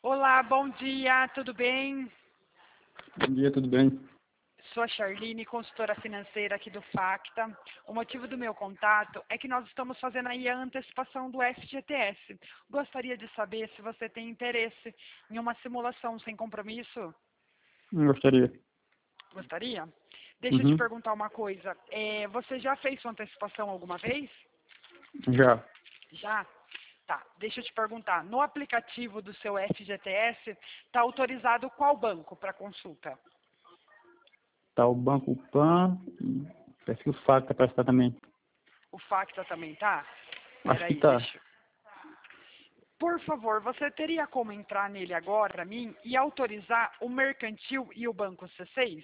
Olá, bom dia, tudo bem? Bom dia, tudo bem? Sou a Charline, consultora financeira aqui do Facta. O motivo do meu contato é que nós estamos fazendo aí a antecipação do FGTS. Gostaria de saber se você tem interesse em uma simulação sem compromisso. Gostaria. Gostaria? Deixa eu te Uhum. perguntar uma coisa. Você já fez sua antecipação alguma vez? Já. Já? Tá, deixa eu te perguntar. No aplicativo do seu FGTS, está autorizado qual banco para consulta? Tá o Banco Pan, parece que o Facta para estar também. O Facta também tá? Acho que Peraí, tá. deixa. Por favor, você teria como entrar nele agora, para mim, e autorizar o Mercantil e o Banco C6?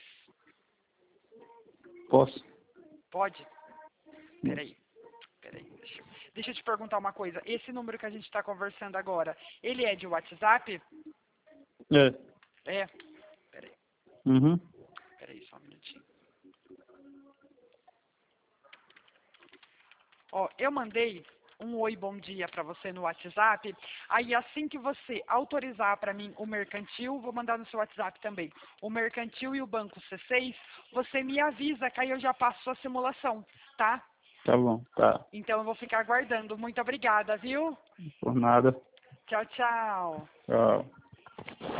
Posso? Pode? Peraí, deixa eu te perguntar uma coisa. Esse número que a gente está conversando agora, ele é de WhatsApp? É. É. Peraí, Uhum. peraí, só um minutinho. Ó, eu mandei um oi, bom dia para você no WhatsApp. Aí assim que você autorizar para mim o Mercantil, vou mandar no seu WhatsApp também. O Mercantil e o Banco C6, você me avisa que aí eu já passo a simulação, tá? Tá bom, tá. Então eu vou ficar aguardando. Muito obrigada, viu? Por nada. Tchau, tchau. Tchau.